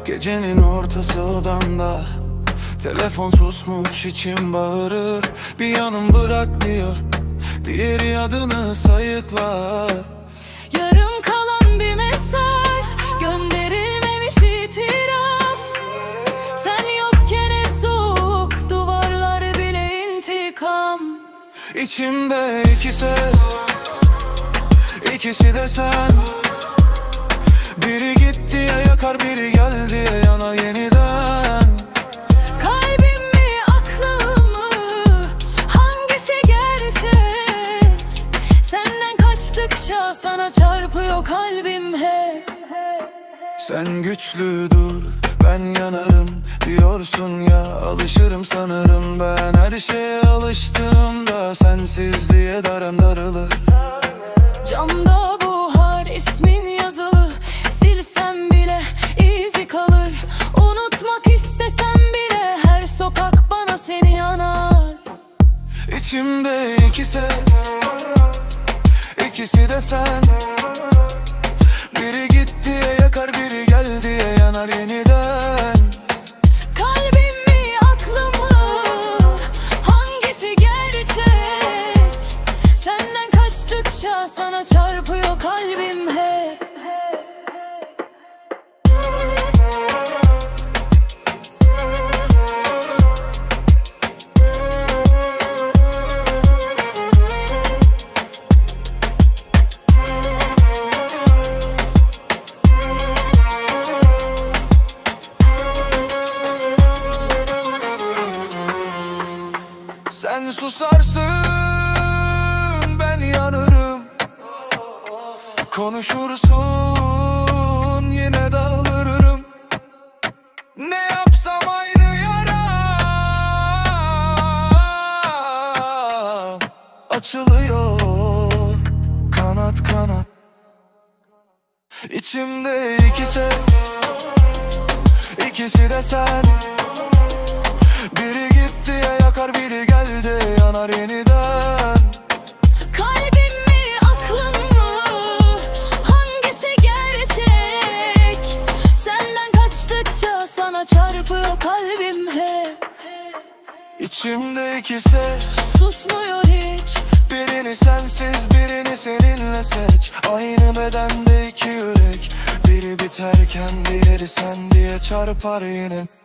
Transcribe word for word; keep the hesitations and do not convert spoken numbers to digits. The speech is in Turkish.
Gecenin ortası odamda, telefon susmuş, içim bağırır. Bir yanım bırak diyor, diğeri adını sayıklar. Yarım kalan bir mesaj, gönderilmemiş itiraf. Sen yokken ev soğuk, duvarlar bile intikam. İçimde iki ses, ikisi de sen. Biri gitti ya yakar, biri geldi ya yanar yeniden. Kalbim mi, aklım mı, hangisi gerçek? Senden kaçtıkça sana çarpıyor kalbim hep. Sen güçlü dur, ben yanarım diyorsun ya, alışırım sanırım. Ben her şeye alıştığımda sensizliğe darım darılır. Camda buhar, ismin yazılı, silsem bile izi kalır. Unutmak istesem bile her sokak bana seni yanar. İçimde iki ses, ikisi de sen. Biri gitti ya yakar, biri geldi ya yanar yeniden. Kalbim mi, aklım mı, hangisi gerçek? Senden kaçtıkça sana çarpıyor kalbim hep. Sen susarsın, ben yanarım. Konuşursun, yine dağılırım. Ne yapsam aynı yara açılıyor kanat kanat. İçimde iki ses, ikisi de sen. Biri gitti ya yakar, biri geldi yanar yeniden. Kalbim mi, aklım mı, hangisi gerçek? Senden kaçtıkça sana çarpıyor kalbim hep. İçimde iki ses, Susmuyor hiç. birini sensiz, birini seninle seç. Aynı bedende iki yürek, biri biterken diğeri sen diye çarpar yine.